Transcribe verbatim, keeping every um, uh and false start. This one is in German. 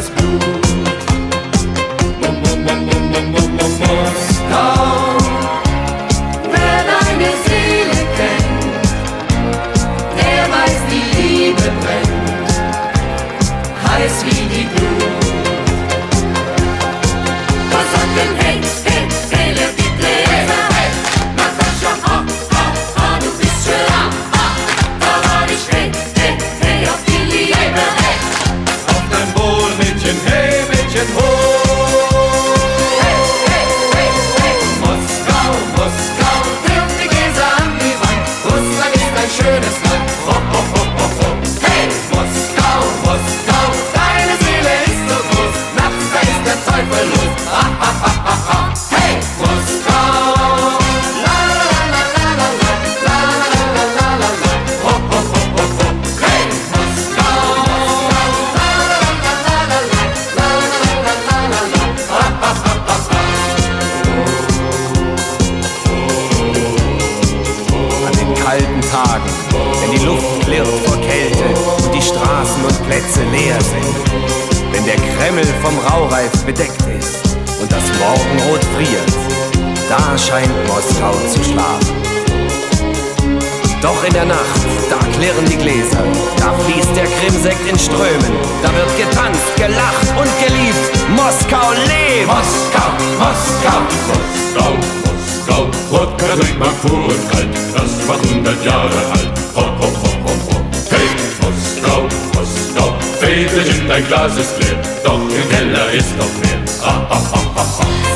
das Blut. Moskau, wer deine Seele kennt, der weiß, die Liebe brennt, heiß wie die Glut. Was sagt denn hey, hey, hey, leert die Gläser, hey, Natascha, ha, ha, ha, du bist schön, ha, ha, da war ich, hey, hey, hey, auf die Liebe, hey, auf dein Wohl, Mädchen, hey, Mädchen, ho. Schönes Land, ho, ho, ho, ho, ho. Hey, Moskau, Moskau, deine Seele ist so groß, nachts da ist der Teufel los, ha, ha, ha, ha, ha. Hey, Moskau, la, la, la, la, la, la, la, la, la, la, la, ho, ho, ho, ho, ho. Hey, Moskau, la, la, la, la, la, la, la, la, la, la, la, ha, ha, ha, ha, ha. An den kalten Tagen, wenn die Luft klirrt vor Kälte und die Straßen und Plätze leer sind, wenn der Kreml vom Raureif bedeckt ist und das Morgenrot friert, da scheint Moskau zu schlafen. Doch in der Nacht, da klirren die Gläser, da fließt der Krimsekt in Strömen, da wird getanzt, gelacht und geliebt. Moskau lebt! Moskau, Moskau, Moskau, Moskau, Wodka trinkt man pur und kalt, das war hundert Jahre alt. Ho, ho, ho, ho, ho. Hey, Moskau, Moskau, Väterchen, dein Glas ist leer, doch im Keller ist noch mehr. Ha, ha, ha, ha, ha.